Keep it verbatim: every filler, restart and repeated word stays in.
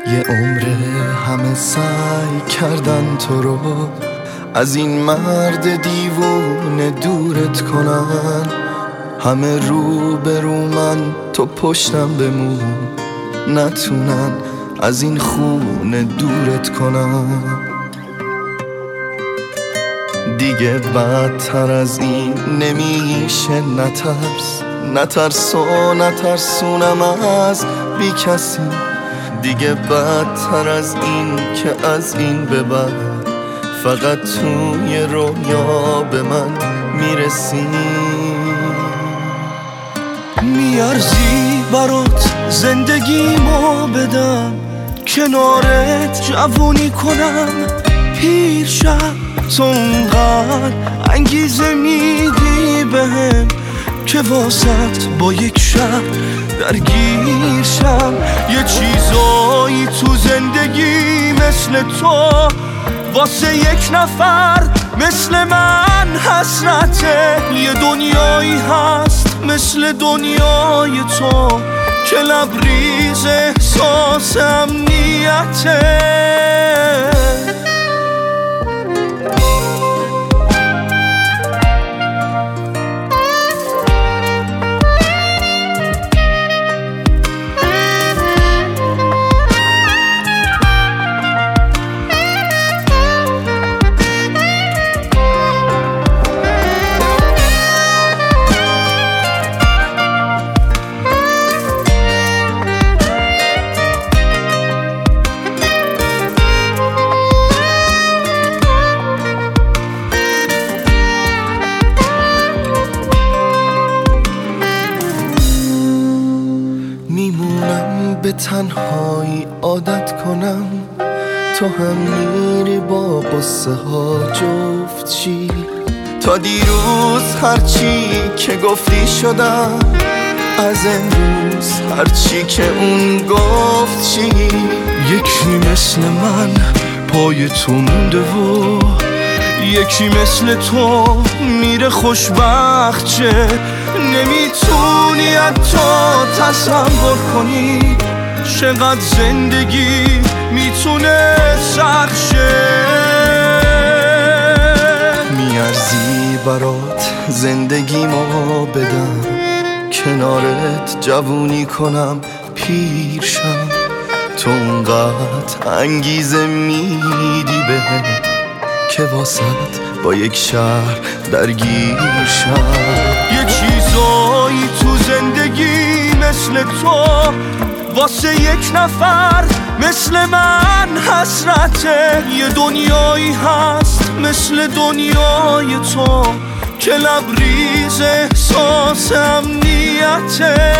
یه عمره همه سعی کردن تو رو از این مرد دیوونه دورت کنن، همه رو به رو من تو پشتم بمون، نتونن از این خونه دورت کنن. دیگه بدتر از این نمیشه، نترس نترس و نترسونم از بی کسی. دیگه بدتر از این که از این به بعد فقط توی رویا به من میرسی. میارزی برات زندگیمو بدم، کنارت جوونی کنم پیر شم. تو اونقدر انگیزه میدی بهم که واسط با یک شب درگیر شم. یه چیزایی تو زندگی مثل تو واسه یک نفر مثل من حسرته. یه دنیایی هست مثل دنیای تو که لبریز احساس امنیته. میمونم به تنهایی عادت کنم، تو هم میری با قصه ها جفت چی. تا دیروز هرچی که گفتی شدم، از امروز هرچی که اون گفت چی. یکی مثل من پای تو مونده و یکی مثل تو میره خوشبخت چه. نمیتونی حتی تصور کنی چقدر زندگی میتونه سخت شه. میارزی برات زندگیمو بدم، کنارت جوونی کنم پیر شم. تو اونقدر انگیزه میدی بهم که واسط با یک شهر درگیر شم. یه چیزایی تو زندگی مثل تو واسه یک نفر مثل من حسرته. یه دنیایی هست مثل دنیای تو که لبریز احساس امنیته.